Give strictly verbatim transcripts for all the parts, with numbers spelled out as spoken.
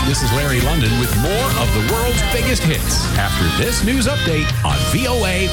This is Larry London with more of the world's biggest hits after this news update on V O A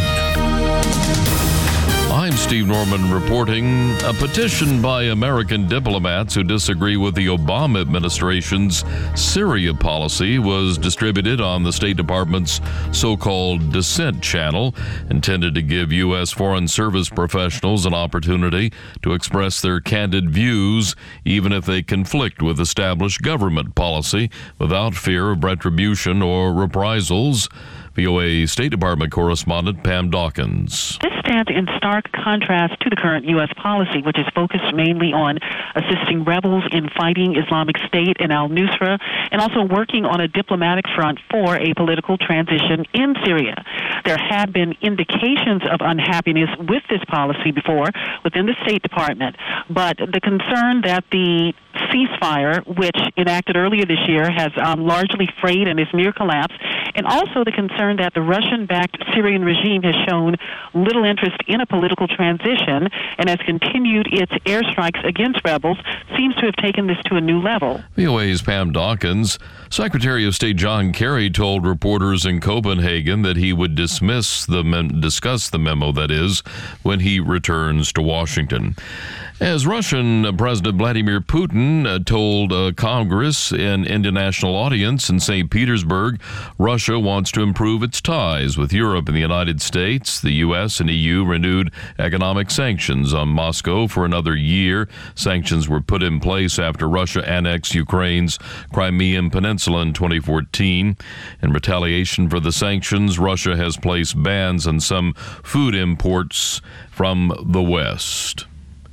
one. I'm Steve Norman reporting. A petition by American diplomats who disagree with the Obama administration's Syria policy was distributed on the State Department's so-called Dissent channel, intended to give U S Foreign Service professionals an opportunity to express their candid views, even if they conflict with established government policy, without fear of retribution or reprisals. V O A State Department correspondent Pam Dawkins. This stands in stark contrast to the current U S policy, which is focused mainly on assisting rebels in fighting Islamic State and al-Nusra, and also working on a diplomatic front for a political transition in Syria. There have been indications of unhappiness with this policy before within the State Department, but the concern that the ceasefire, which enacted earlier this year, has um, largely frayed and is near collapse, and also the concern that the Russian-backed Syrian regime has shown little interest in a political transition and has continued its airstrikes against rebels, seems to have taken this to a new level. V O A's Pam Dawkins. Secretary of State John Kerry told reporters in Copenhagen that he would dismiss the mem- discuss the memo, that is, when he returns to Washington. As Russian President Vladimir Putin uh, told uh, Congress in international audience in Saint Petersburg, Russia wants to improve its ties with Europe and the United States. The U S and E U renewed economic sanctions on Moscow for another year. Sanctions were put in place after Russia annexed Ukraine's Crimean Peninsula in twenty fourteen. In retaliation for the sanctions, Russia has placed bans on some food imports from the West.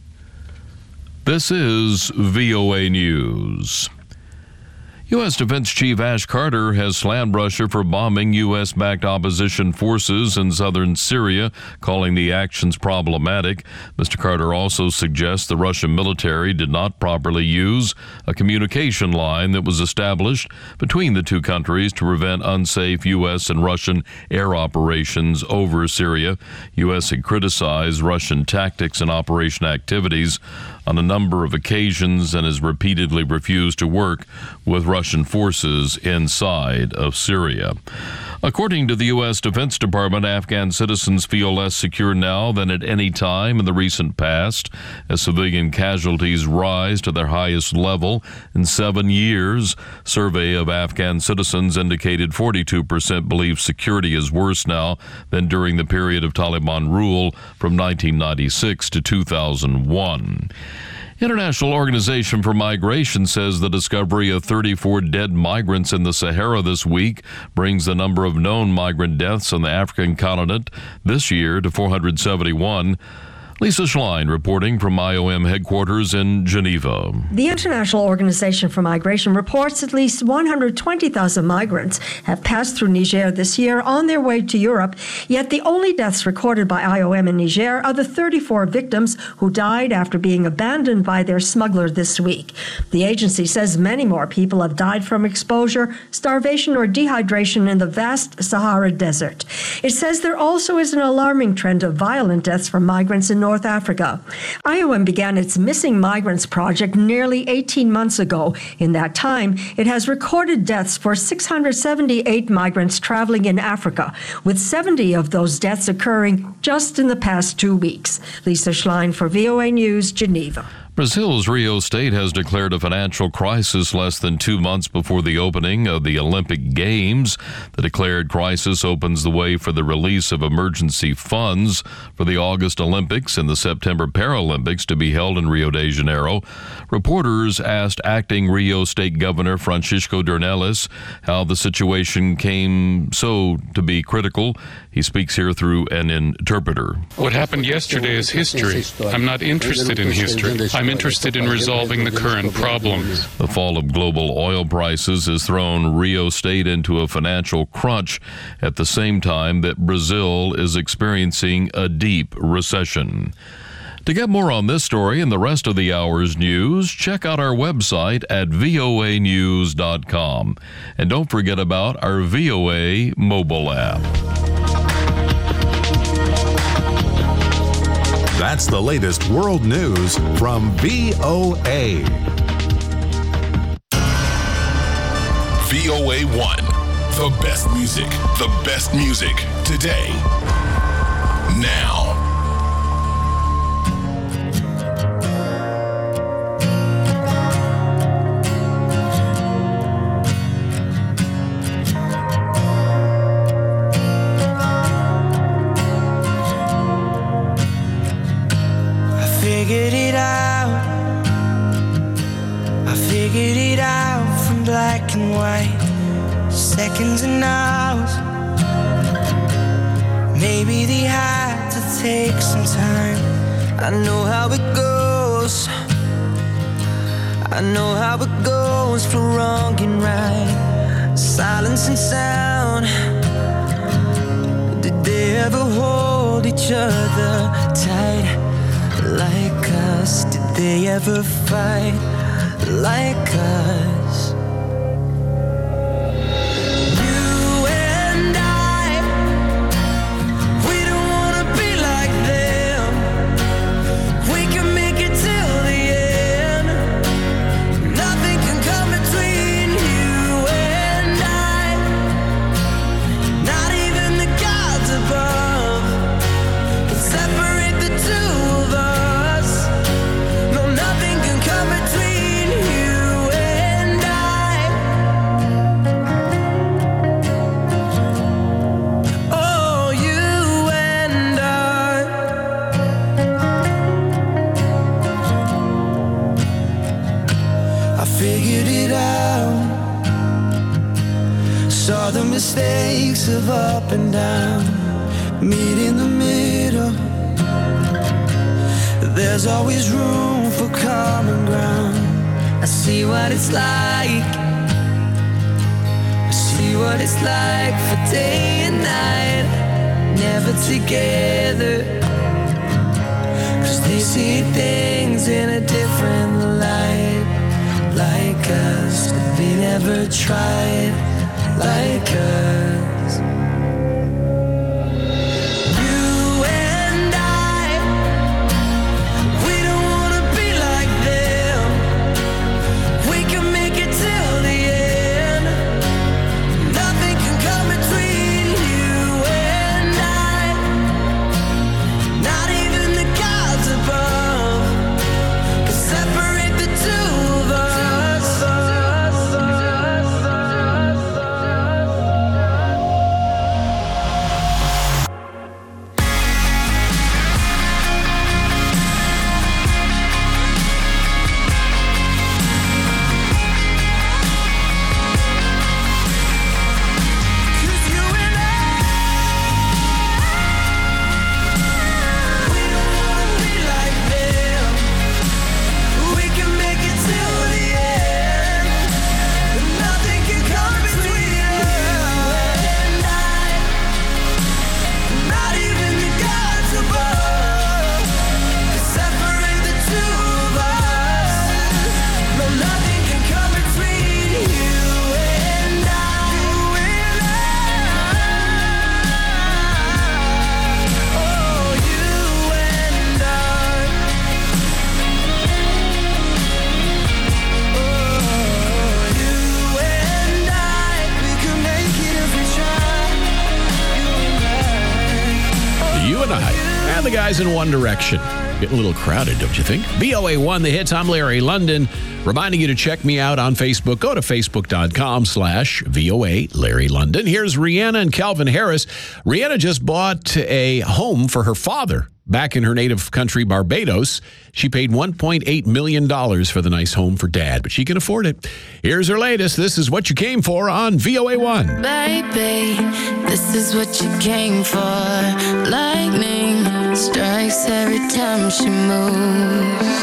This is V O A News. U S. Defense Chief Ash Carter has slammed Russia for bombing U S-backed opposition forces in southern Syria, calling the actions problematic. Mister Carter also suggests the Russian military did not properly use a communication line that was established between the two countries to prevent unsafe U S and Russian air operations over Syria. U S had criticized Russian tactics and operation activities on a number of occasions and has repeatedly refused to work with Russian forces inside of Syria. According to the U S. Defense Department, Afghan citizens feel less secure now than at any time in the recent past, as civilian casualties rise to their highest level in seven years. Survey of Afghan citizens indicated forty-two percent believe security is worse now than during the period of Taliban rule from nineteen ninety-six to two thousand one. International Organization for Migration says the discovery of thirty-four dead migrants in the Sahara this week brings the number of known migrant deaths on the African continent this year to four hundred seventy-one. Lisa Schlein reporting from I O M headquarters in Geneva. The International Organization for Migration reports at least one hundred twenty thousand migrants have passed through Niger this year on their way to Europe, yet the only deaths recorded by I O M in Niger are the thirty-four victims who died after being abandoned by their smuggler this week. The agency says many more people have died from exposure, starvation, or dehydration in the vast Sahara Desert. It says there also is an alarming trend of violent deaths from migrants in North Africa. I O M began its Missing Migrants project nearly eighteen months ago. In that time, it has recorded deaths for six hundred seventy-eight migrants traveling in Africa, with seventy of those deaths occurring just in the past two weeks. Lisa Schlein for V O A News, Geneva. Brazil's Rio State has declared a financial crisis less than two months before the opening of the Olympic Games. The declared crisis opens the way for the release of emergency funds for the August Olympics and the September Paralympics to be held in Rio de Janeiro. Reporters asked acting Rio State Governor Francisco Dornelles how the situation came so to be critical. He speaks here through an interpreter. What happened yesterday is history. I'm not interested in history. I'm interested in resolving the current problems. The fall of global oil prices has thrown Rio State into a financial crunch at the same time that Brazil is experiencing a deep recession. To get more on this story and the rest of the hour's news, check out our website at V O A news dot com. And don't forget about our V O A mobile app. That's the latest world news from V O A. V O A one. The best music, the best music today, now. I figured it out. I figured it out from black and white. Seconds and hours. Maybe they had to take some time. I know how it goes. I know how it goes for wrong and right. Silence and sound. Did they ever hold each other tight like us? Did they ever fight like us? Mistakes of up and down, meet in the middle. There's always room for common ground. I see what it's like. I see what it's like for day and night, never together. Cause they see things in a different light, like us, but they never tried like us. You and I, we don't wanna be like them. We can make it till the end. Nothing can come between you and I. Not even the gods above can separate the two of us. The guys in One Direction. Getting a little crowded, don't you think? V O A one, The Hits. I'm Larry London. Reminding you to check me out on Facebook. Go to facebook.com slash VOA Larry London. Here's Rihanna and Calvin Harris. Rihanna just bought a home for her father back in her native country, Barbados. She paid one point eight million dollars for the nice home for Dad, but she can afford it. Here's her latest. This is what you came for on V O A one. Baby, this is what you came for. Lightning strikes every time she moves.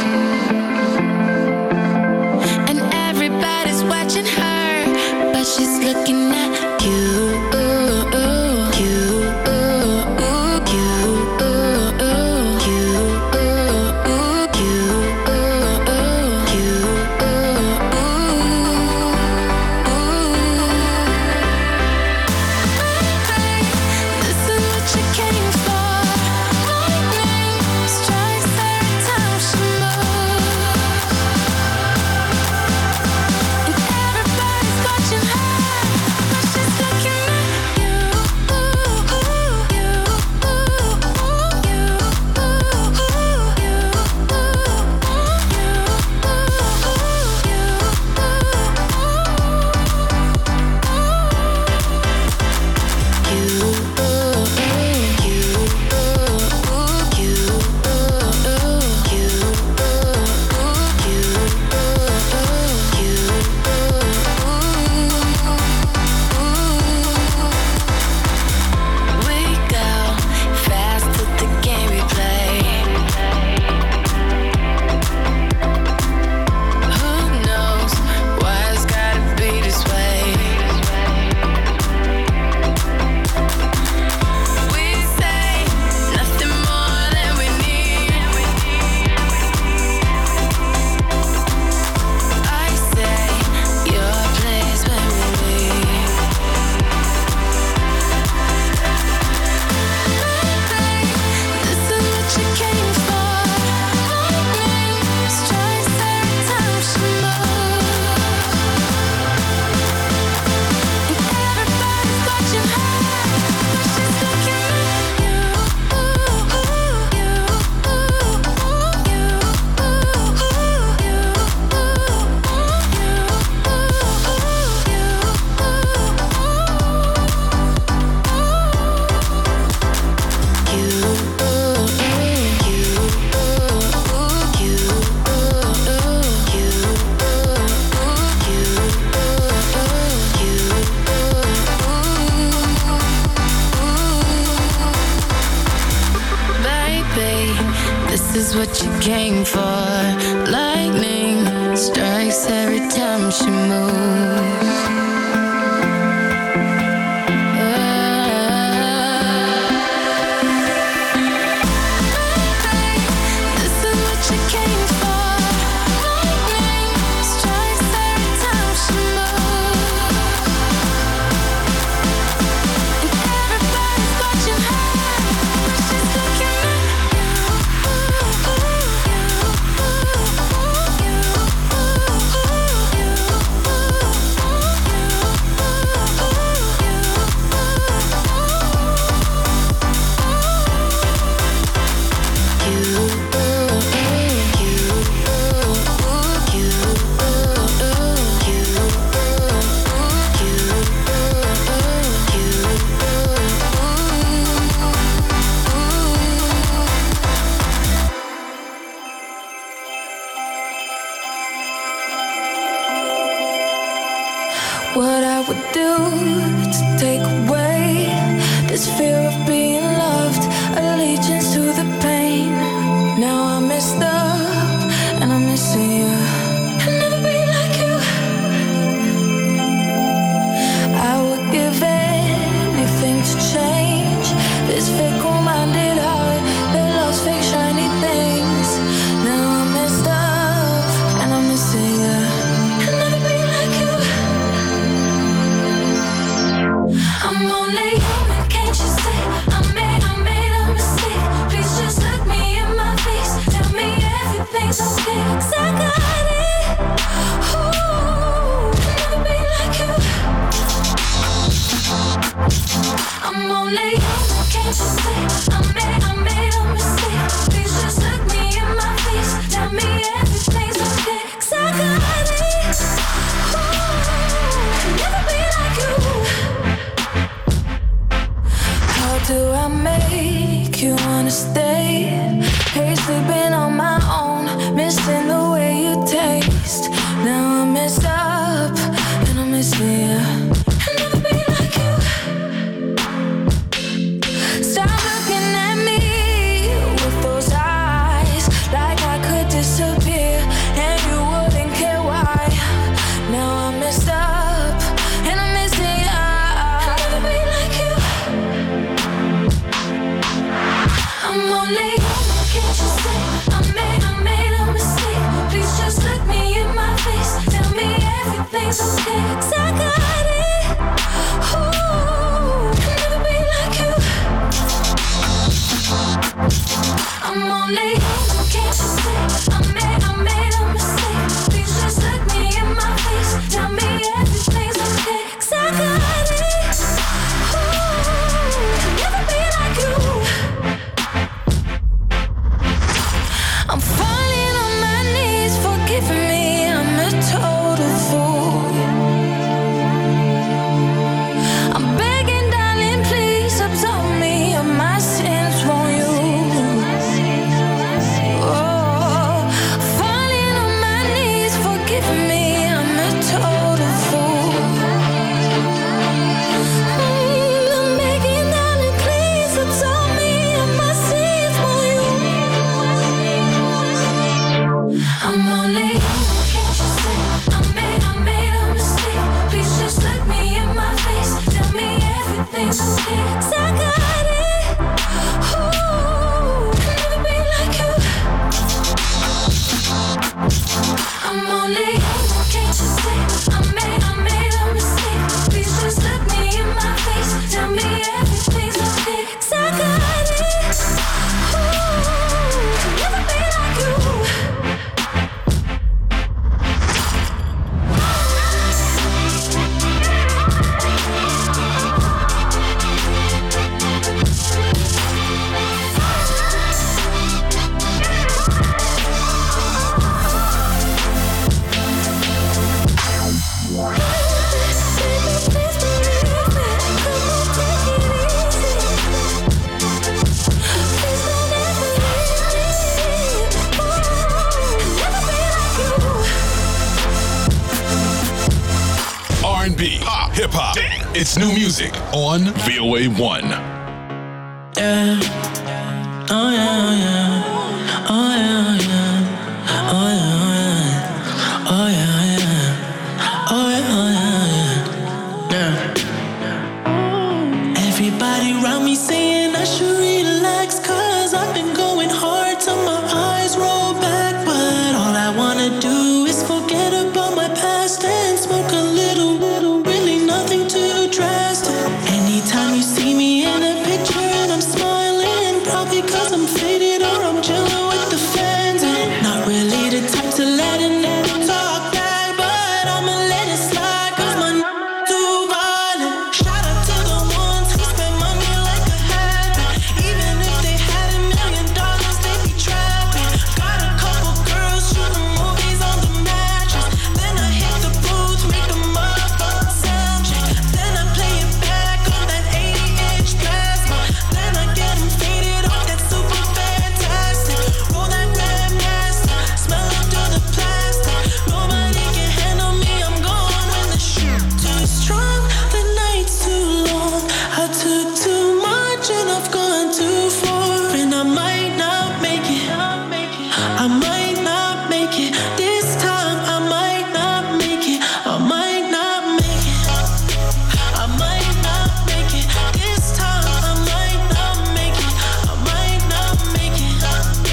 And everybody's watching her, but she's looking at you. Strikes every time she moves. what you came for. Lightning strikes every time she moves. What I would do to take away this fear of being loved, allegiance to the pain. Now I'm messed up and I'm missing you. I'll never be like you. I would give anything to change this fickle-minded heart that loves fake shiny things. Now I'm messed up and I'm missing you. I'm only human, can't you see? I made, I made a mistake. Please just look me in my face. Tell me everything's okay. 'Cause I got it. Ooh, I'll never be like you. I'm only human, can't you see? I made, I made a mistake. Please just look me in my face. Tell me everything's okay. 'Cause I got it. Ooh, I'll never be like you. How do I make you wanna stay? Hate sleeping on my own, missing the way you taste. Now I'm messed up and I'm missing you. I'll never be like you. Stop looking at me with those eyes, like I could disappear and you wouldn't care why. Now I'm messed up and I'm missing you. I'll never be like you. I'm only human, can't you see? I made, I made a mistake. Please just look me in my face. Tell me everything's okay. 'Cause I got it. Ooh, I'll never be like you. I'm only human, can't you see? I made, I made a mistake. Please just look me in my face. Tell me everything's okay. 'Cause I got it. Ooh, I'll never be like you. I'm falling on my knees, forgive me, I'm a total fool. I'm begging, darling, please absolve me of my sins, won't you? Oh, falling on my knees, forgive me, I'm a total fool. Mm, I'm begging, darling, please absolve me of my sins, won't you? I'm only human, can't you see? I made, I made a mistake. Please just look me in my face. Tell me everything's okay. 'Cause I got it. Ooh, I'll never be like you. I'm only human, can't you see? I made, I made a mistake. Please just look me in my face. Tell me everything's okay. 'Cause I got it. Ooh, I'll never be like you. R and B, pop, hip hop. It's new music on V O A one. Yeah. Oh yeah, yeah. Oh yeah, oh yeah, oh yeah, oh yeah, oh yeah, oh yeah, yeah, yeah. Everybody around me saying I should relax, cause I've been going hard till my eyes roll back. But all I wanna do is forget about my past and smoke a little, little, really nothing too drastic. Anytime you see me in a picture and I'm smiling, probably cause I'm faded or I'm chilling with the fans. And not really the type to let it talk back, but I'ma let it slide cause my n- too violent. Shout out to the ones who spend money like a habit. Even if they had a million dollars, they be trapping. Got a couple girls shooting movies on the mattress. Then I hit the booth, make the motherfucking sound check. Then I play it back on that eighty inch plasma. Then I get them faded off that super fantastic. Roll that grandmaster, smell it through the plastic. Nobody can handle me, I'm gone when the shit too strong. The night's too long. I took too much and I've gone too far. And I might not make it. I might not make it. This time I might not make it. I might not make it. I might not make it. This time I might not make it. I might not make it.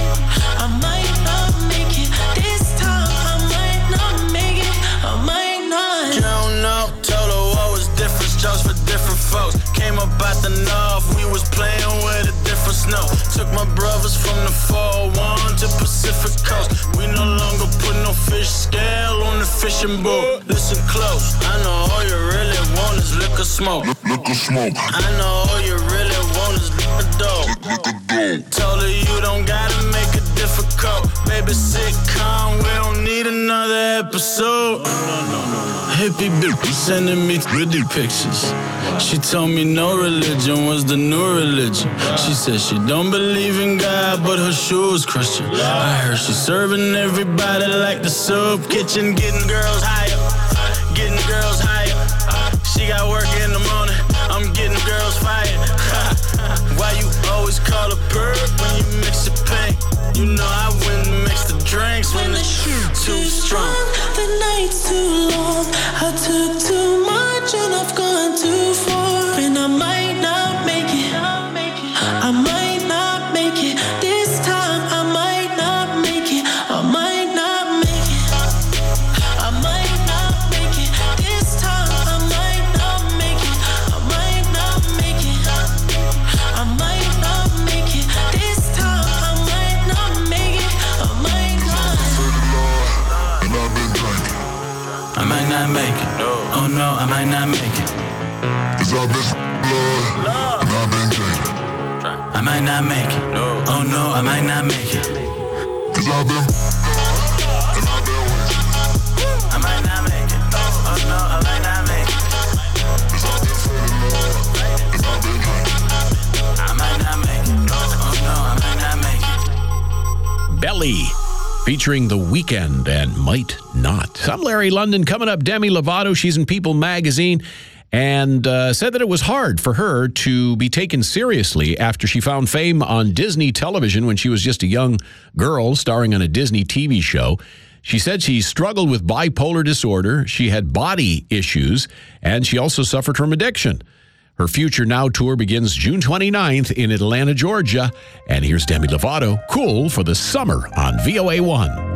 I might not make it. This time I might not make it. I might not. You don't know, told her what was different strokes for different folks. Came up out the north, we was playing with a different snow. Took my brothers from the four oh one to Pacific Coast. We no longer put no fish scale on the fishing boat. Listen close, I know all you really want is liquor smoke. Liquor smoke. I know all you really want is liquor dope. Liquor dope. Told her you don't gotta make it difficult. Baby, sitcom, we don't need another episode. Hippie bitch sending me pretty pictures. She told me no religion was the new religion. She said she don't believe in God, but her shoes Christian. I heard she serving everybody like the soup kitchen, getting girls higher, getting girls higher. She got work in the morning, I'm getting girls fired. Why you always call a bird when you mix your paint? You know I wouldn't mix the drinks when the shit too strong. The night's too long. I took too much and I've gone too far. And I might not make it. I might not make it. This time I might not make it. I might not make it. I might not make it. This time I might not make it. I might not make it. I might not make it. This time I might not make it. I might not. And I've been drinking. I might not make it. Oh no, I might not make it. Cause I've been blood. And I've been drinking. I might not make it. Oh no, I might not make it. Cause I've been and I've been waiting. I might not make it. Oh no, I might not make it. Cause I've been feeling love. And I've been drinking. I might not make it. Oh no, I might not make it. Belly, featuring The Weeknd and Might Not. I'm Larry London. Coming up, Demi Lovato. She's in People magazine and uh, said that it was hard for her to be taken seriously after she found fame on Disney television when she was just a young girl starring on a Disney T V show. She said she struggled with bipolar disorder, she had body issues, and she also suffered from addiction. Her Future Now tour begins June twenty-ninth in Atlanta, Georgia. And here's Demi Lovato, Cool for the Summer on V O A one.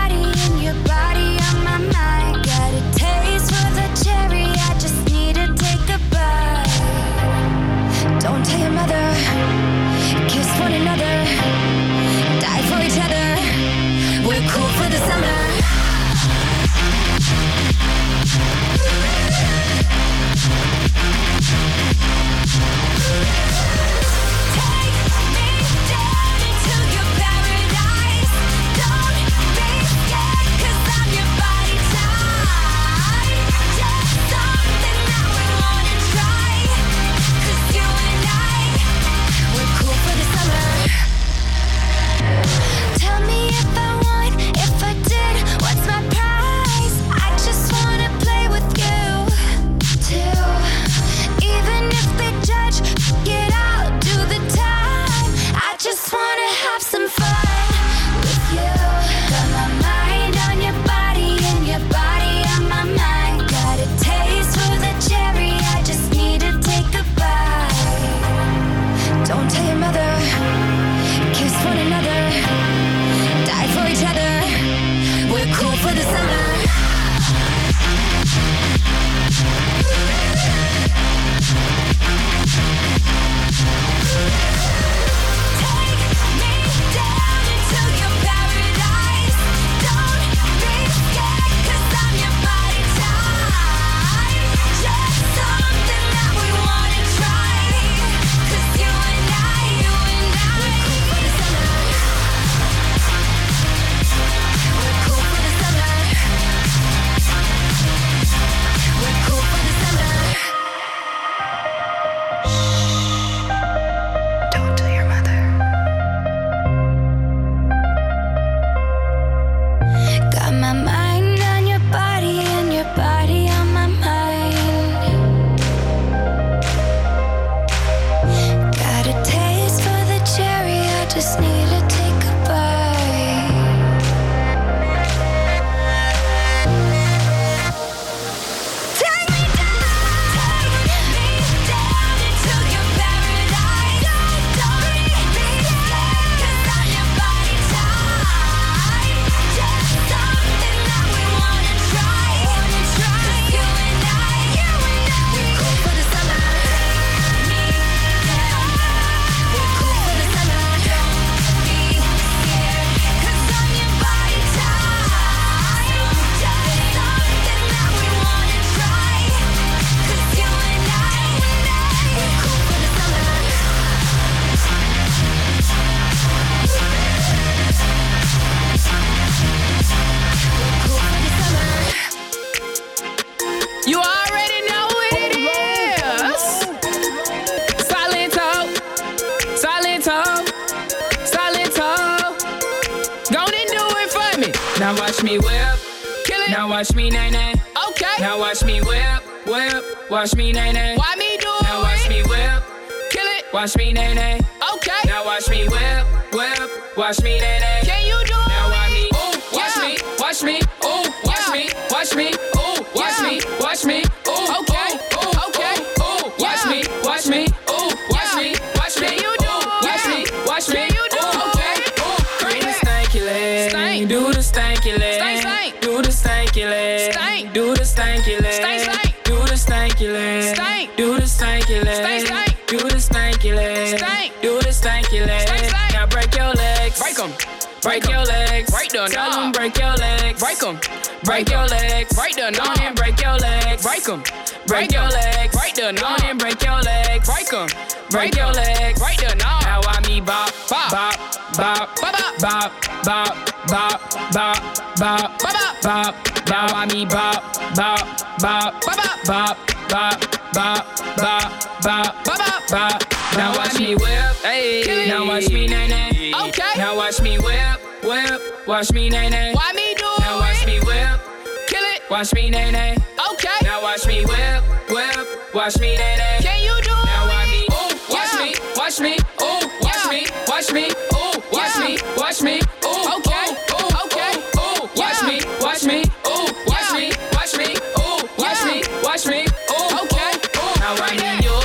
Body on my mind, got a taste for the cherry. I just need to take Now watch me whip, kill it. Now watch me nay nay. Okay. Now watch me whip, whip. Watch me nay nay. Why me do it? Now watch me whip, kill it. Watch me nay nay. Okay. Now watch me whip, whip. Watch me nay nay. Can you do it? Now watch me, ooh, watch yeah. me, watch me, ooh, watch yeah. me, watch me, ooh, watch yeah. me, watch me, ooh, okay, ooh, okay, ooh, watch yeah. me, watch me, ooh, watch yeah. me, watch me, you do ooh, watch yeah. me, watch me, you do okay, ooh, do the stanky leg, stank, do the stanky leg, stank, stank, do the stanky leg, stank, do the stanky leg, stank, stank, do the stanky leg, stank, do the stanky leg, stank, stank, do the stanky leg, stank, do the stanky leg, stank, stank. Now break your legs, break them. Break your legs, break the Tell them break your legs, break them. Break your legs, break the knob, and break your legs, break them. Break your legs, break the knob, and break your legs, break them. Break your legs, break the knob. Now I me bop, bop, bop, bop, bop, bop, bop, bop, bop, bop, bop, bop. Now I me bop, bop, bop, bop, bop, bop, bop, bop, bop, bop, bop. Now watch me whip, hey. Now watch me nay nay. Okay. Now watch me whip, whip. Watch me nay nay. Why me do it? Now watch me whip, kill it. Watch me nay nay. Okay. Now watch me whip, whip. Watch me nay nay. Can you do it? Now watch me, ooh, watch yeah. me, watch me, ooh, watch yeah. me, watch me, ooh, watch yeah. me, watch me, ooh, okay, ooh, okay, ooh, watch yeah. me, watch me, ooh, watch yeah. me, watch me, ooh, watch yeah. me, watch me, ooh, okay, ooh. Now I need you.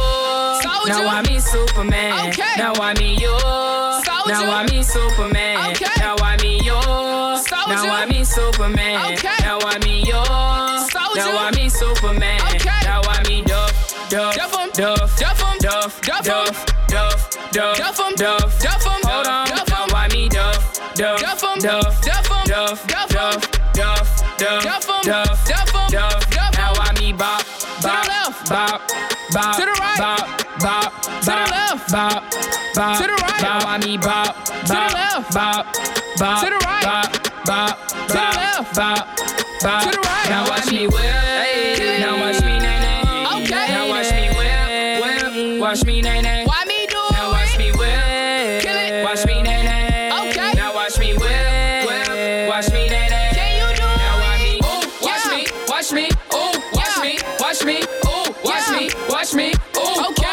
Now I me Superman. Okay. Now I me you. Soldier. Now I me Superman. Okay. Now I me you. Soldier. Now I me Superman. Okay. Now I me you. Soldier. Now I me Superman. Okay. Now I me Duff, Duff, Duff, Duff, Duff, Duff, Duff, Duff, Duff, Duff, Duff, Duff. Hold on. Now I me Duff, Duff, Duff, Duff, Duff, Duff, Duff, Duff, Duff, Duff, Duff. Now I me Bop, Bop, Bop, Bop, to the right, Bop. Bop, to the left, bop, bop, to the right. Now I me bop, bop, to the left, bop, bop, to the right, bop, bop, to the left, bop, bop, to the right. Now watch me whip, hey. Now watch me nay nay. Okay. Now watch me whip, whip. Watch me nay nay. Why me do it? Now watch me whip, kill it. Watch me nay nay. Okay. Now watch me whip, whip. Watch me nay nay. Can you do it? Now watch me, ooh, watch me, watch me, ooh, watch me, watch me, ooh, watch me, watch me, ooh, okay.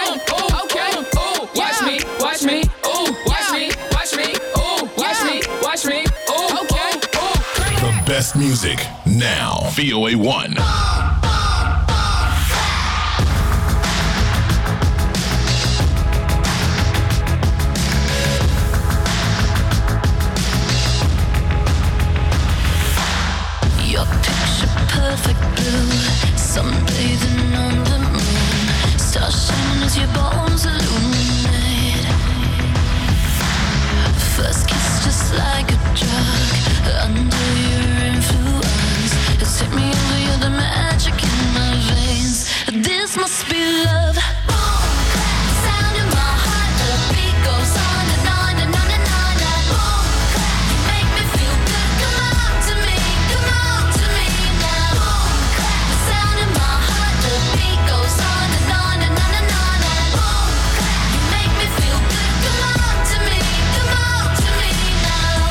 Watch me, ooh, watch me, watch me, ooh, watch me, watch me, ooh, okay, ooh. The best music now. V O A one. Your picture perfect blue, sunbathing on the moon, stars shining as you're born. First kiss just like a drug. Under your influence, it's hit me over, you're the magic in my veins. This must be love. Boom, clap, sound in my heart. The beat goes on and on and on and on. And boom, clap, you make me feel good. Come on to me, come on to me now. Boom, clap, sound in my heart. The beat goes on and on and on and on. And boom, clap, you make me feel good. Come on to me, come on to me now.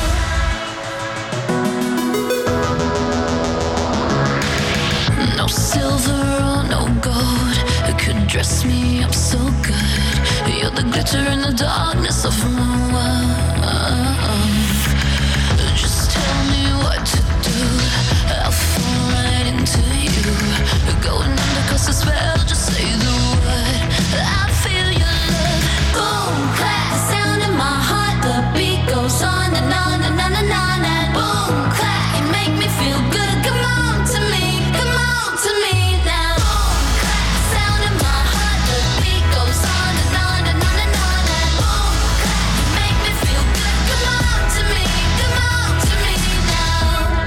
No silver or no gold could dress me up so good. You're the glitter in the darkness of my world. Just tell me what to do, I'll fall right into you. Going under 'cause the spell, just say the word. I feel your love. Boom, clap, sound in my heart. The beat goes on and on and on and on. And boom, clap, you make me feel good. Come on to me, come on to me now. Boom, clap, sound in my heart. The beat goes on and on and on and on. And boom, clap, you make me feel good. Come on to me, come on to me now.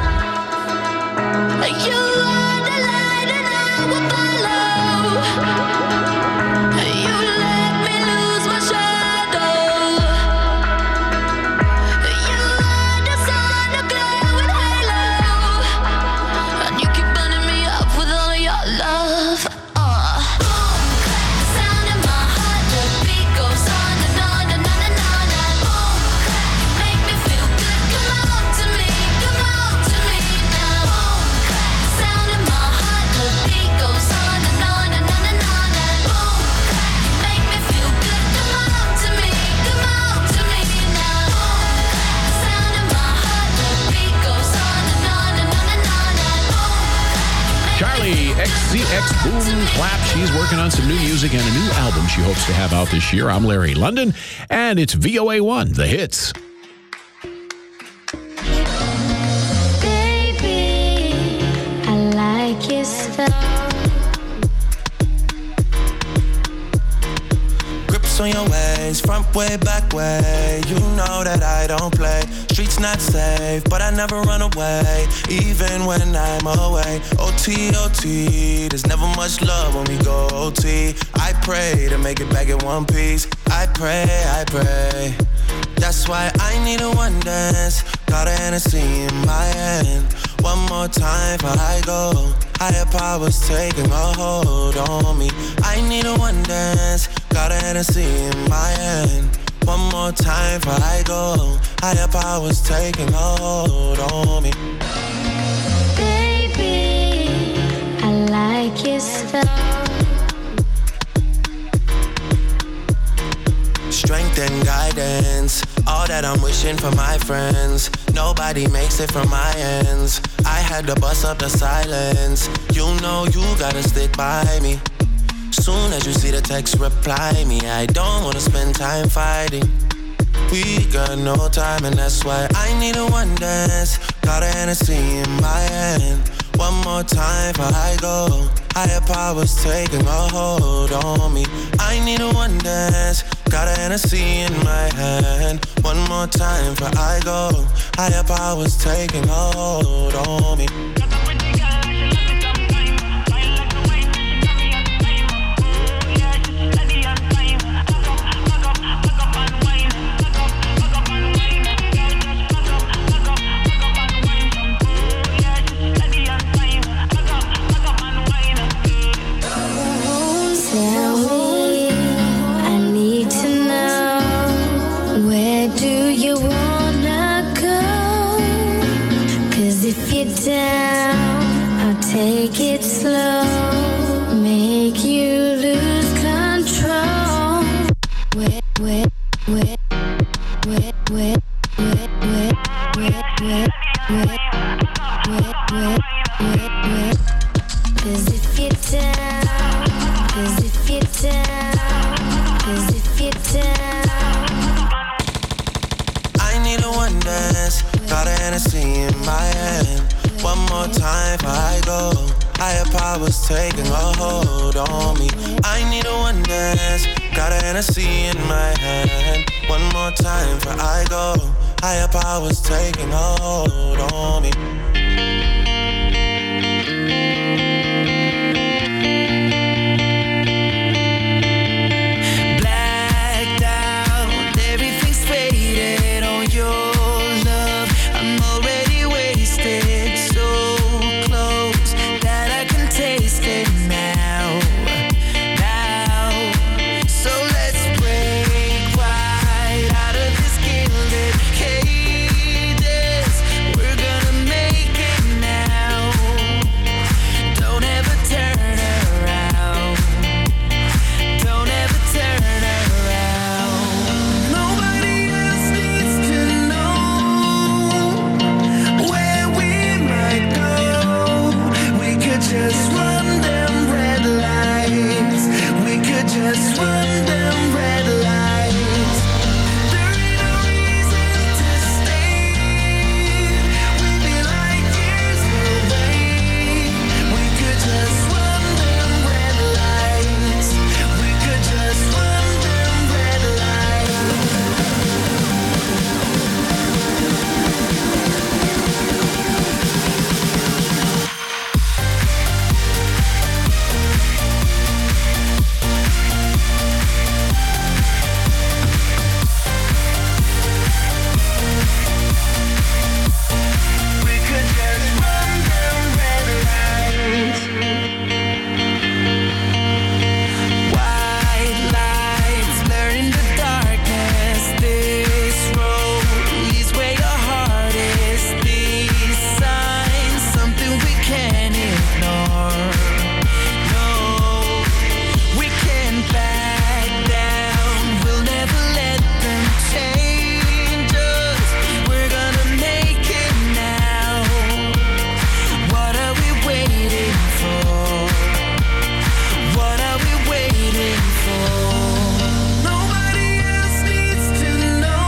You are the light and I will follow. You let me lose my shadow. You are the sun, a glowing halo, and you keep burning me up with all your love. Uh. Boom, clap, sound in my heart. The beat goes on and on and on and on. And boom, clap, you make me feel good. Come on to me, come on to me now. Boom, clap, sound in my heart. The beat goes on and on and on and on. And boom, clap, you make me feel good. Come on to me, come on to me now. Boom, clap, sound in my heart. The beat goes on and on and on and on. And boom, Charlie X C X Boom Clap. She's working on some new music and a new album she hopes to have out this year. I'm Larry London, and it's V O A one, The Hits. baby, I like your style. Grips on your ways, front way, back way. You know that I don't play. Streets not safe, but I never run away, even when I'm away. O T, O T, there's never much love when we go O T. I pray to make it back in one piece. I pray, I pray. That's why I need a one dance. Got a Hennessy in my hand. One more time before I go. Higher powers taking a hold on me. I need a one dance. Got a Hennessy in my hand. One more time before I go. Higher powers taking a hold on me. Baby, I like your style. Strength and guidance, all that I'm wishing for my friends. Nobody makes it from my ends. I had to bust up the silence. You know you gotta stick by me. Soon as you see the text, reply me. I don't wanna spend time fighting. We got no time, and that's why I need a one dance. Got a Hennessy in my hand. One more time before I go. Higher powers taking a hold on me. I need a one dance. Got a Hennessy in my hand. One more time before I go. Higher powers taking a hold on me. Tell me, I need to know, where do you wanna go? 'Cause if you're down, I'll take it slow, make you lose control. Where, where, where, where, where, where, where, where, where, where, where, where, where, where. 'Cause if you're down, 'cause if you're down, 'cause if you're down. I need a one dance. Got a Hennessy in my hand. One more time before I go. Higher powers taking a hold on me. I need a one dance. Got a Hennessy in my hand. One more time before I go. Higher powers taking hold on me. Blacked out, everything's faded on your love. I'm already wasted, so close that I can taste it now. Now, so let's break right out of this gilded cages. We're gonna make it now. Don't ever turn around. Don't ever turn around. Nobody else needs to know where we might go. We could just run them red lights. We could just run them red lights. There ain't no reason to stay. We'd be like years away. We could just run them red lights. We could just run them red lights. We could just run them red lights. White lights blurring the darkness. This road leads where your heart is. These signs, something we can't ignore. No, we can't back down. We'll never let them change us. We're gonna make it now. What are we waiting for? What are we waiting for? Nobody else needs to know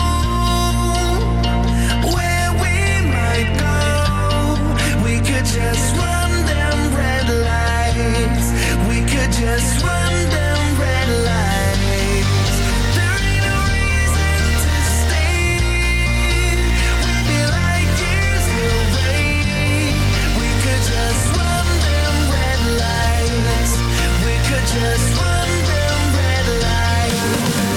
where we might go. We could just run them red lights. We could just run them red lights. There ain't no reason to stay. We'd be like years away. We could just run them red lights. We could just run them red lights.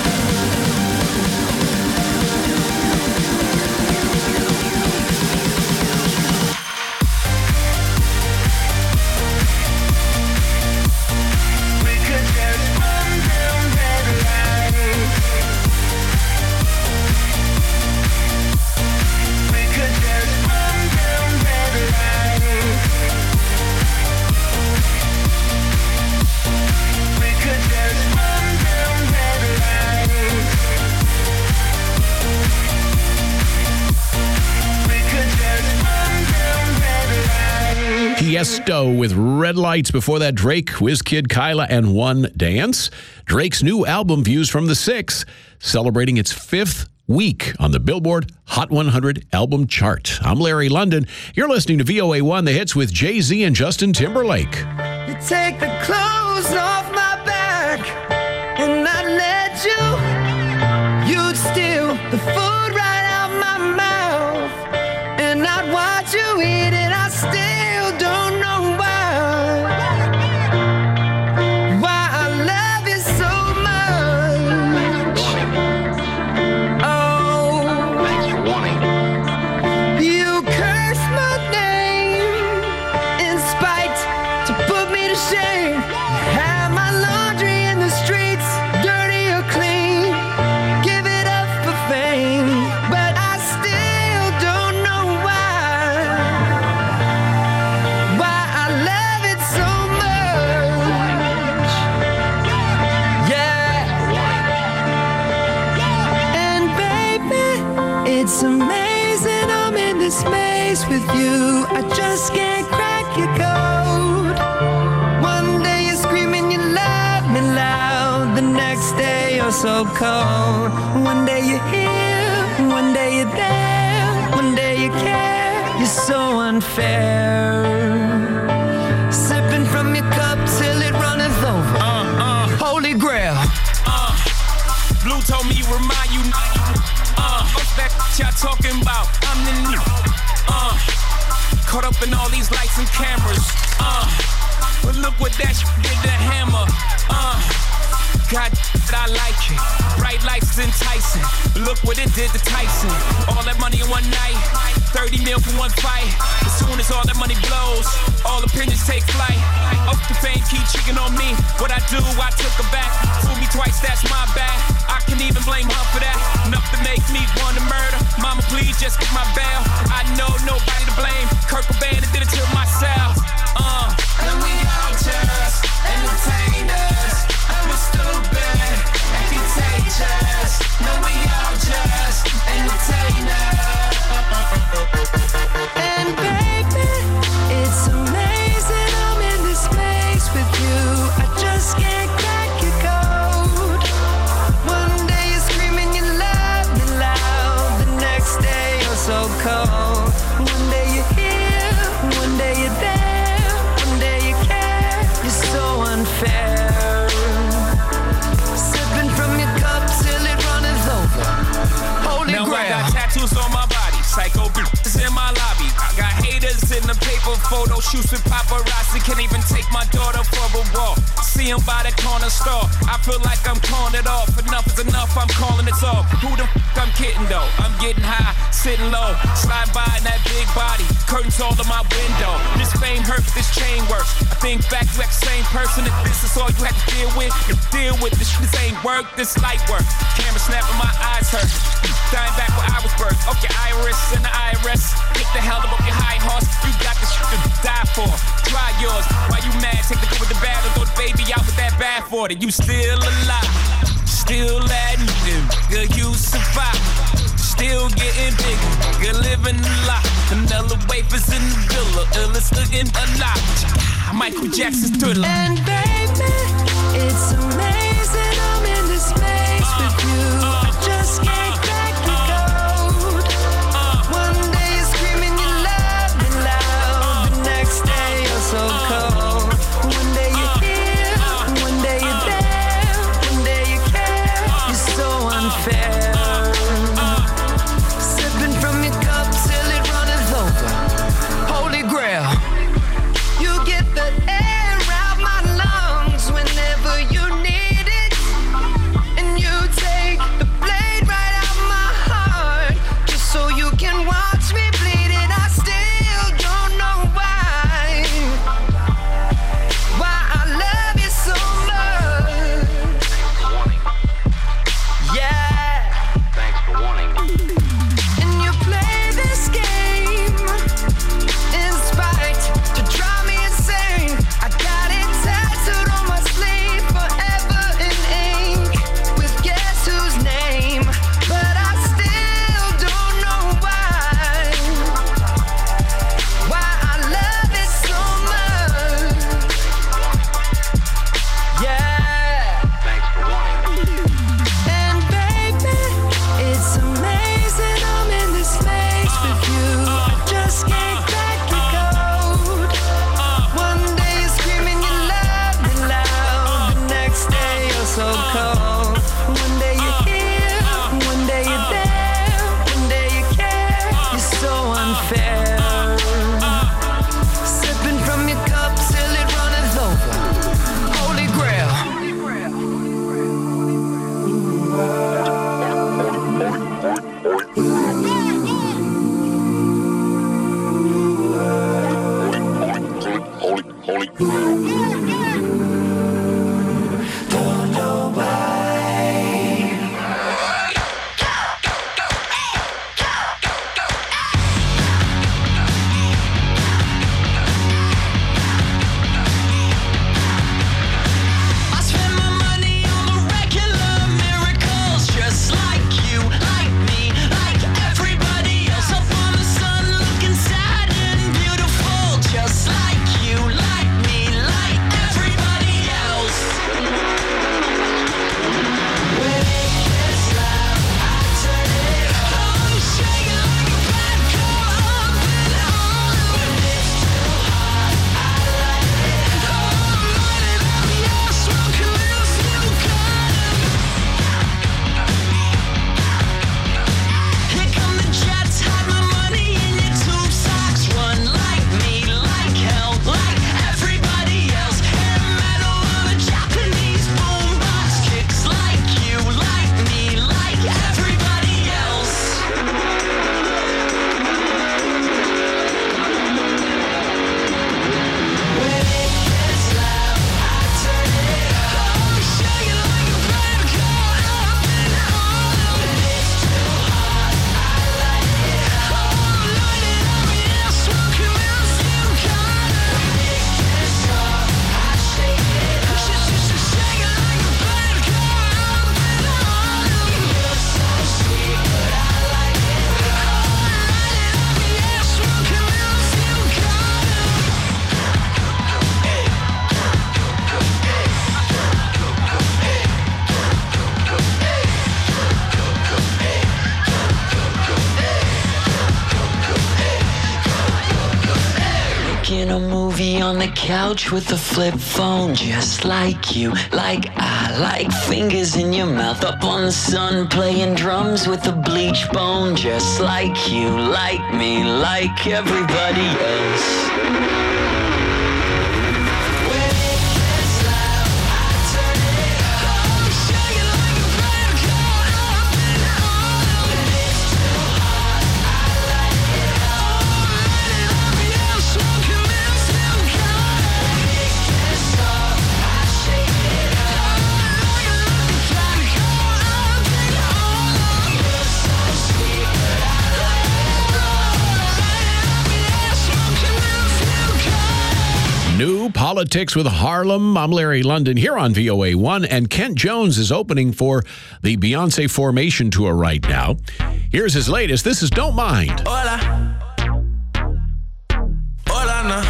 We could just run them red lights. We could just run them red lights. We could just run them red lights. We could just run them red lights. Tiesto with Red Lights. Before that, Drake, WizKid, Kyla, and One Dance. Drake's new album, Views from the Six, celebrating its fifth week on the Billboard Hot one hundred album chart. I'm Larry London. You're listening to V O A one, The Hits with Jay-Z and Justin Timberlake. You take the clothes off my back and I'd let you. You'd steal the food right out my mouth and I'd watch you eat it. I still don't know why. Why I love you so much. Oh, you curse my name in spite to put me to shame. Have my laundry in the streets, dirty or clean. Give it up for fame, but I still don't know why. Why I love it so much. Yeah. And baby, it's amazing I'm in this space with you. I just can't crack your code. One day you're screaming you love me loud. The next day you're so cold. One day you're here, one day you're there. One day you care, you're so unfair. Sipping from your cup till it runneth over. Uh, uh. Holy grail. Uh. talking about? I'm the new. Uh, caught up in all these lights and cameras. Uh, but look what that shit did to Hammer. Uh, God, I like it. Bright lights is enticing. Look what it did to Tyson. All that money in one night. thirty mil for one fight. As soon as all that money blows, all opinions take flight. Up the fame, keep cheating on me. What I do, I took her back. Fool me twice, that's my bad. I can even blame her for that. Enough to make me want to murder. Mama, please just get my bail. I know nobody to blame. Kurt Cobain, I did it to myself. Uh. And we all just entertainers. We're stupid and contagious. No, we all just entertainers. And baby, it's amazing I'm in this space with you. I just can't crack your code. One day you're screaming you love me loud. The next day you're so cold. One day you're here, one day you're there. One day you care, you're so unfair. Sipping from your cup till it runneth over. Holy now grail. I got tattoos on my body. Psycho bitches in my lobby. I got haters in the paper photo shoots with paparazzi. Can't even take my daughter for a walk. See him by the corner store. I feel like I'm calling it off. Enough is enough, I'm calling it off. Who the f I'm kidding though? I'm getting high, sitting low. Slide by in that big body. Curtains all to my window. This fame hurts, this chain works. I think back, you act the same person. If this is all you had to deal with, you deal with this. This ain't work, this light work. Camera snapping, my eyes hurt. Dying back where I was birthed. Okay, iris and the I R S. Get the hell up your high horse. You got this shit to die for. Try yours. Why you mad? Take the good with the bad or throw the baby out with that bad for it. You still alive. Still admitting, good you survive. Still getting bigger. Good living a lot. Vanilla wafers in the villa. Illest looking alive. Michael Jackson's thriller. And baby, it's amazing I'm in this space with you. I just can't crack your code. One day you're screaming you love me loud. The next day you're so cold. One day you're here, one day you're there. One day you care, you're so unfair. Sipping from your cup till it runneth over. Holy grail. You get the air out my lungs whenever you need it. And you take the blade right a movie on the couch with a flip phone, just like you, like I, like fingers in your mouth, up on the sun, playing drums with a bleach bone, just like you, like me, like everybody else. New Politics with Harlem. I'm Larry London here on V O A one, and Kent Jones is opening for the Beyonce Formation Tour right now. Here's his latest. This is Don't Mind. Hola. Hola, no.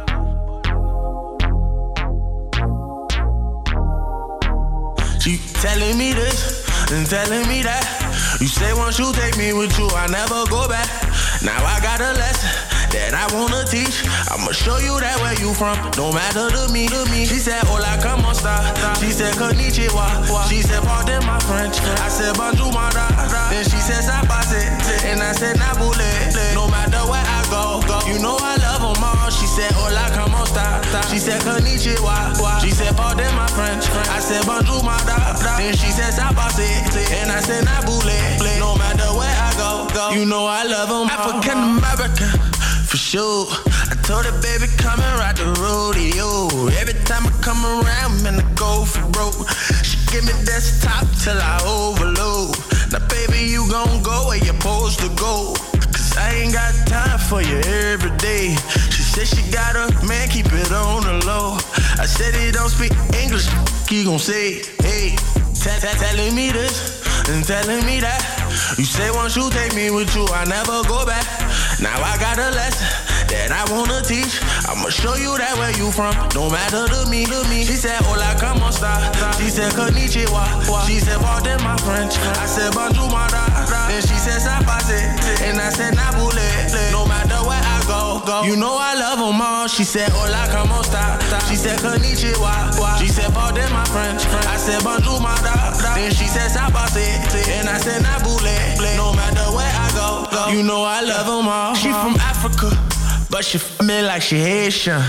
She telling me this and telling me that. You say once you take me with you, I never go back. Now I got a lesson that I wanna teach. I'ma show you that where you from, no matter to me, to me. She said, hola, come on, star. She said, konnichiwa. She said, pardon my French. I said, bonjour, my da. Then she said, sabase. And I said, nabule. No matter where I go, go. You know I love them all. She said, hola, come on, star. She said, konnichiwa. She said, pardon my French. I said, bonjour, my da. Then she said, sabase. And I said, nabule. No matter where I go, go. You know I love them all. African American. For sure, I told her, baby, come and ride the rodeo. Every time I come around, man, I go for broke. She give me desktop till I overload. Now, baby, you gon' go where you're supposed to go. Cause I ain't got time for you every day. She said she got a man, keep it on the low. I said he don't speak English, he gon' say, hey. Telling me this and telling me that. You say once you take me with you, I never go back. Now I got a lesson that I wanna teach. I'ma show you that where you from, no matter to me, to me. She said, hola, come on, star. She said, konnichiwa. She said, pardon my French. I said, bonjour, my da. Then she said, sabase. And I said, nabule. No matter where I go, go. You know I love them all. She said, hola, come on, star. She said, konnichiwa. She said, pardon my French. I said, bonjour, my da. Then she said, sabase. And I said, nabule. No matter where I go, go. You know I love them all. She from Africa, but she f me like she Haitian.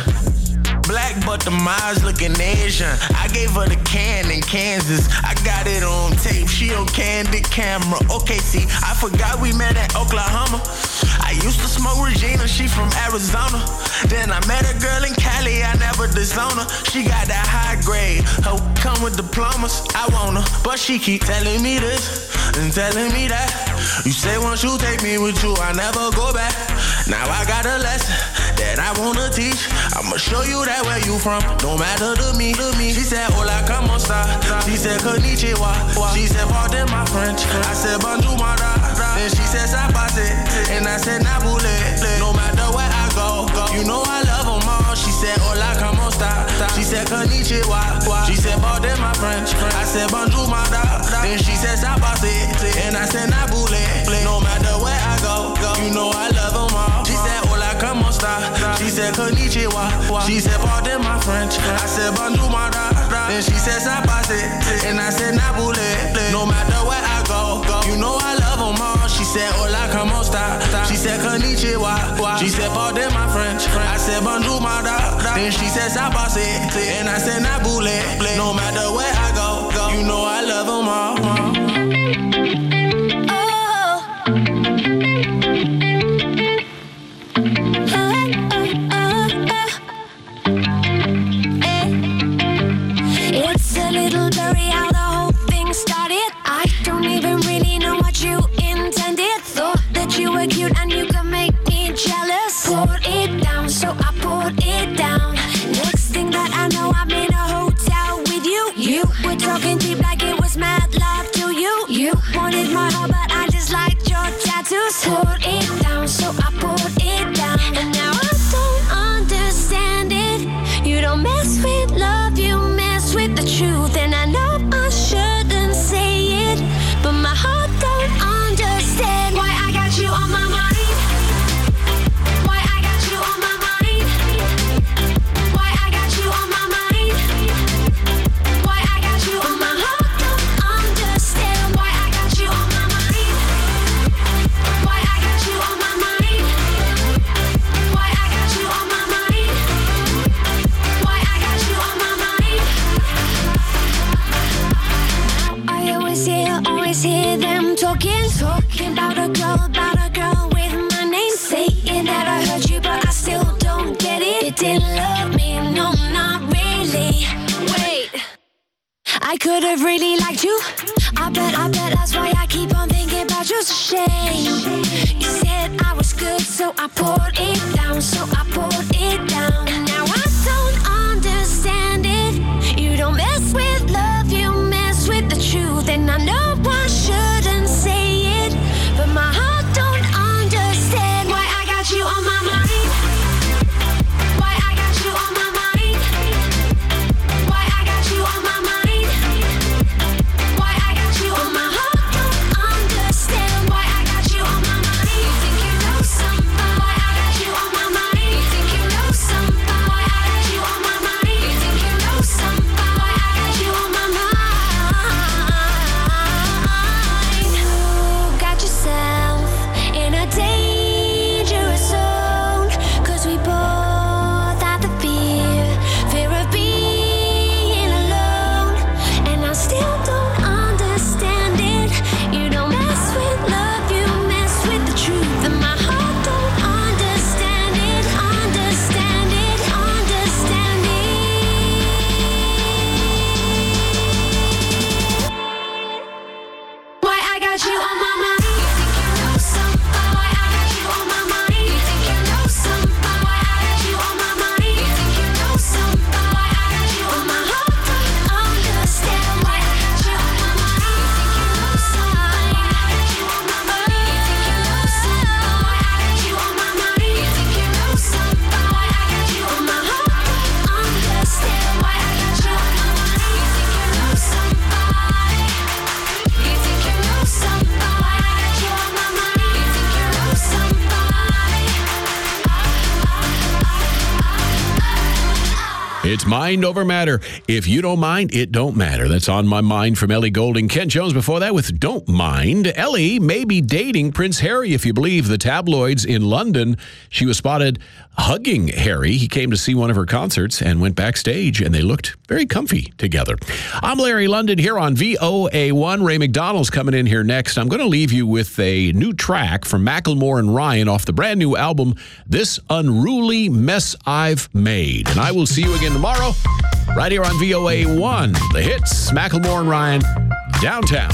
Black, but the eyes looking Asian. I gave her the can in Kansas. I got it on tape. She on candid camera. Okay, see, I forgot we met at Oklahoma. I used to smoke Regina. She from Arizona. Then I met a girl in Cali. I never disown her. She got that high grade. Her come with diplomas. I want her, but she keep telling me this and telling me that. You say once you take me with you, I never go back. Now I got a lesson that I wanna teach. I'ma show you that where you from, no matter to me, to me. She said, hola, come on, star. She said, konnichiwa. She said, pardon my French. I said, bonjour, my da. Then she said, sabase. And I said, nabule. No matter where I go, go. You know I love them all. She said, hola, come on, star. She said, konnichiwa. She said, pardon my French. I said, bonjour, my da. Then she said, sabase. And I said, nabule. No matter where I go, go. You know I love them all. She said, hola, come on, star. She said, konnichiwa. She said, pardon my French. I said, bonjour, my da. Then she said, sabase. And I said, nabule. No matter where I go, go. You know I love them all. She said, hola, come on, star. She said, konnichiwa. She said, pardon my French. I said, bonjour, my da. Then she said, sabase. And I said, nabule. No matter where I go, go. You know I love them all. And you can make me jealous. Put it down, so I put it down. Next thing that I know, I'm in a hotel with you. You were talking cheap like it was mad love to you. You wanted my heart, but I just liked your tattoos. Put it down, so I put it down. And now I don't understand it. You don't mess with love, you mess with the truth. And I know I shouldn't say it, but my heart don't understand why I got you on my mind. Why I got you on my mind. should have really liked you. I bet, I bet that's why I keep on thinking about you. It's a shame. You said I was good, so I poured it down, so I poured it down. And now I don't understand it. You don't mess with love, you mess with the truth. And I know I shouldn't say it, but my heart don't understand why I got you on my mind. Why I got you on my mind. Why I got you on my mind. Why I got you on my heart don't understand why I got you on my mind. You think you know something? Why I got you on my mind. You think you know something? Why I got you on my mind. You think you know something? Why I got you on my mind. You got yourself in a dangerous zone, 'cause we both had the fear, fear of being alone. And I still don't understand it. You don't mess with love, you mess with the truth. And my heart don't understand it, understand it, understand it. Why I got you on my mind. You think you know something? Why I got you on my mind. You think you know something? Why I got you on my mind. You think you know something? Why I got you on my heart don't understand why I got you on my mind. You think you know something? Why I got you on my mind. You think you know something? Why I got you on my mind. You think you know something? Why I got you on my heart don't understand why I got you on my mind. You think you know something? You think you know something? Why I got you on my mind. You think you know something? It's mind over matter. If you don't mind, it don't matter. That's On My Mind from Ellie Goulding. Ken Jones before that with Don't Mind. Ellie may be dating Prince Harry, if you believe the tabloids in London. She was spotted hugging Harry. He came to see one of her concerts and went backstage, and they looked very comfy together. I'm Larry London here on V O A one. Ray McDonald's coming in here next. I'm going to leave you with a new track from Macklemore and Ryan off the brand new album, This Unruly Mess I've Made. And I will see you again tomorrow, right here on V O A one. The hits, Macklemore and Ryan, Downtown.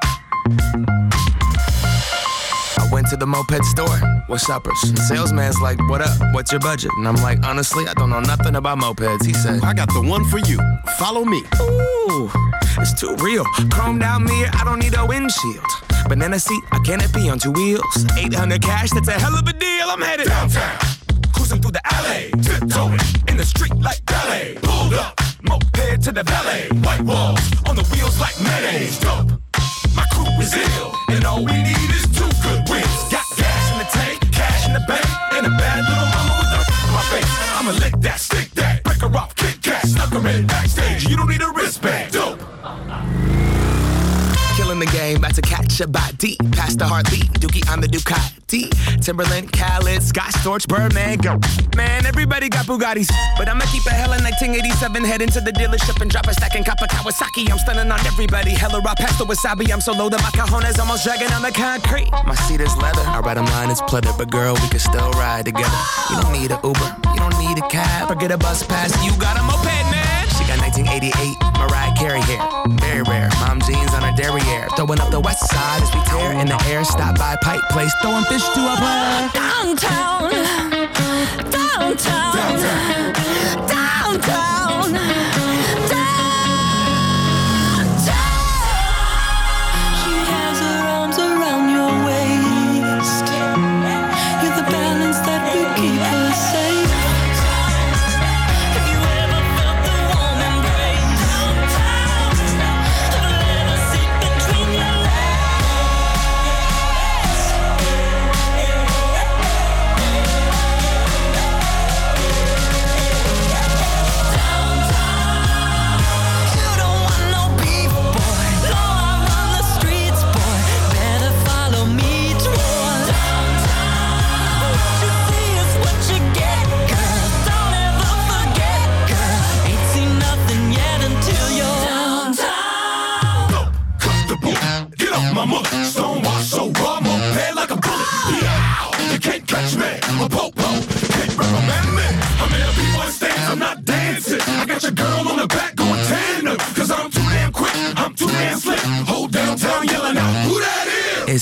I went to the moped store. What's uppers? The salesman's like, what up? What's your budget? And I'm like, honestly, I don't know nothing about mopeds. He said, I got the one for you. Follow me. Ooh, it's too real. Chromed out mirror, I don't need a windshield. Banana seat, a canopy on two wheels. eight hundred cash, that's a hell of a deal. I'm headed downtown. Cruising through the alley. Tiptoeing in the street like ballet. Pulled up, moped to the valet. White walls on the wheels like mayonnaise. Dope. My crew is ill, and all we need is two good wheels. Got gas in the tank, cash in the bank, and a bad little mama with a in my face. I'ma lick that, stick that, break her off, kick cat, snuck her in backstage. You don't need a wristband. Dope. Killing the game, about to catch a body. Past the heartbeat, Dookie on the Ducati. Timberland, Khaled, Scott Storch, Birdman, go. Man, everybody got Bugattis. But I'ma keep a hella nineteen eighty-seven, head into the dealership and drop a stack in Copper Kawasaki. I'm stunning on everybody, hella raw pasta wasabi. I'm so low that my cajones almost dragging on the concrete. My seat is leather, I ride 'em line is pleather. But girl, we can still ride together. You don't need a Uber, you don't need a cab, or get a bus pass, you got a moped, man. She got nineteen eighty-eight, Mariah Carey hair, very rare. Mom jeans on her derriere, throwing up the west side as we tear in the air. Stop by Pike Place, throwing fish to a player. Downtown, downtown, downtown, downtown, downtown. She has her arms around your waist. You're the balance that will keep her safe.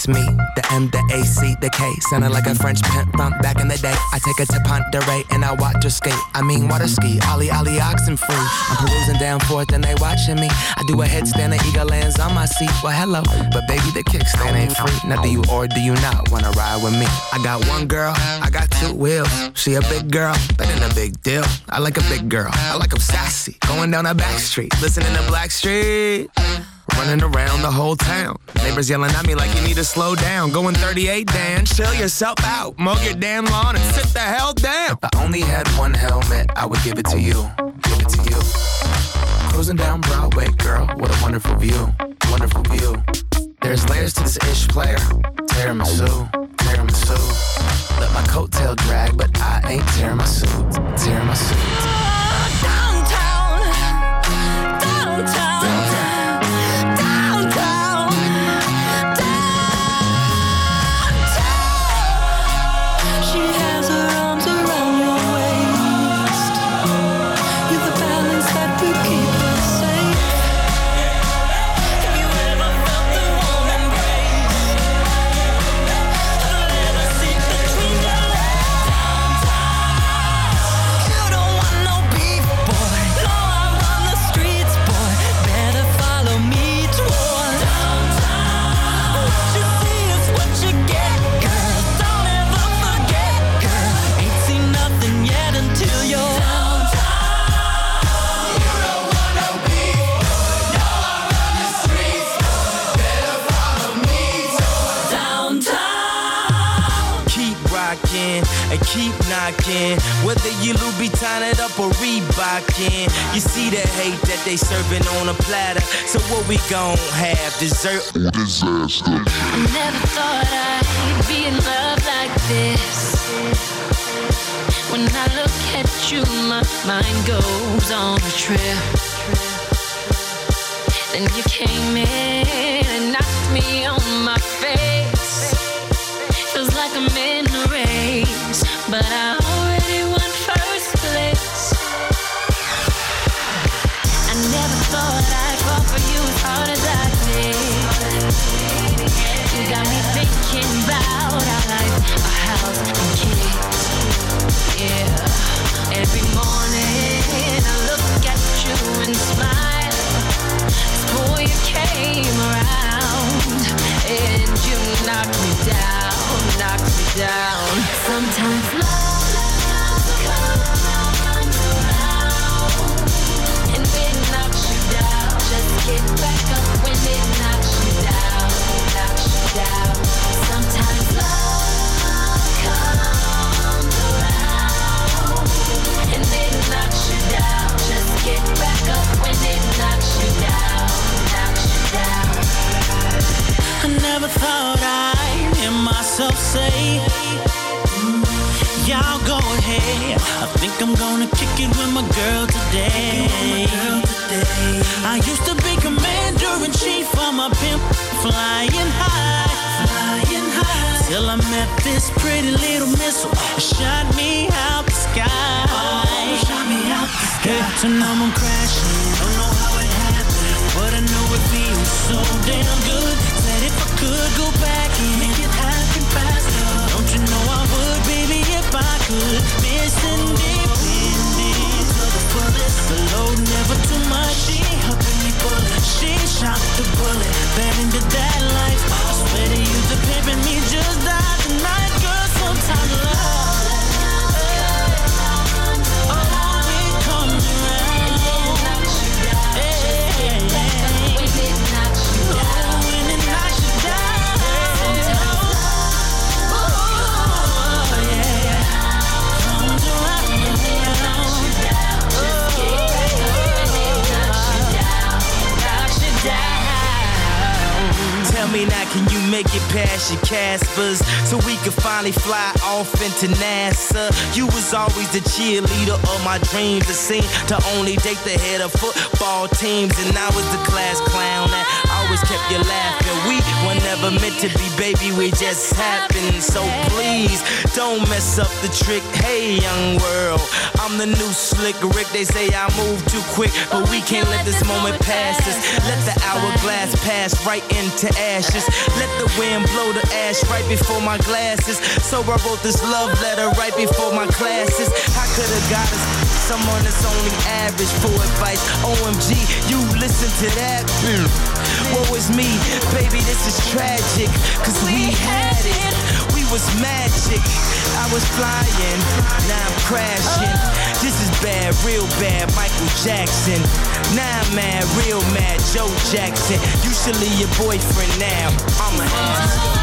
It's me, the M, the A, C, the K. Sounding like a French pimp from back in the day. I take her to Ponderay and I watch her skate. I mean water ski, ollie ollie oxen free. I'm perusing down Fourth and they watching me. I do a headstand and eagle lands on my seat. Well hello, but baby the kickstand ain't free. Now do you or do you not wanna ride with me? I got one girl, I got two wheels. She a big girl, that ain't a big deal. I like a big girl, I like 'em sassy. Going down a back street, listening to Blackstreet. Running around the whole town. Neighbors yelling at me like you need to slow down. Going thirty-eight, Dan, chill yourself out. Mow your damn lawn and sit the hell down. If I only had one helmet, I would give it to you. Give it to you. Cruising down Broadway, girl, what a wonderful view. Wonderful view. There's layers to this ish player. Tiramisu, tiramisu. Let my coattail drag, but I ain't tearing my suit. Tearing my suit. Downtown, downtown. And keep knocking, whether you Louboutin it up or Reebokin. You see the hate that they serving on a platter. So what we gon' have, dessert or disaster? I never thought I'd be in love like this. When I look at you, my mind goes on a trip. Then you came in and knocked me on my face. Feels like I'm in a race, but I already won first place. I never thought I'd fall for you as hard as I did. You got me thinking about our life, our house and kids. Yeah, every morning I look at you and smile. Before you came around, and you knocked me down, knocked me down. Sometimes love comes around, and it knocks you down. Just get back up when it knocks you down, knocks you down. Sometimes love comes around, and it knocks you down. Just get back up when it knocks you down, knocks you down. I never thought I'd hear myself say, mm, y'all go ahead. I think I'm gonna kick it with my girl today. I used to be commander-in-chief for my pimp, flying high, flying high. Till I met this pretty little missile, shot me out the sky. Oh, shot me out the sky. Hate to know I'm crashing, don't know how it happened, but I know it feels so damn good. Said if I could go back and make it happen faster, don't you know I would, baby, if I could. Missing independent to the fullest, the load never too much. She helping me pull it, she shot the bullet, bad into that life. I swear to you, the pimp in me just died tonight, girl. Sometimes love. Tell me now, can you make it past your Caspers so we can finally fly off into NASA? You was always the cheerleader of my dreams. It seemed to only date the head of football teams, and I was the class clown that always kept you laughing. We were never meant to be, baby, we just happened. So please don't mess up the trick. Hey, young world, I'm the new slick Rick. They say I move too quick, but we can't let this moment pass us. Let the hourglass pass right into ashes. Let the wind and blow the ash right before my glasses. So I wrote this love letter right before my classes. I could've got us someone that's only average for advice. O M G, you listen to that? Woe is me, baby, this is tragic. Cause we had it, we was magic. I was flying, now I'm crashing. This is bad, real bad, Michael Jackson. Now I'm mad, real mad, Joe Jackson. You should leave your boyfriend now, I'm a hamster.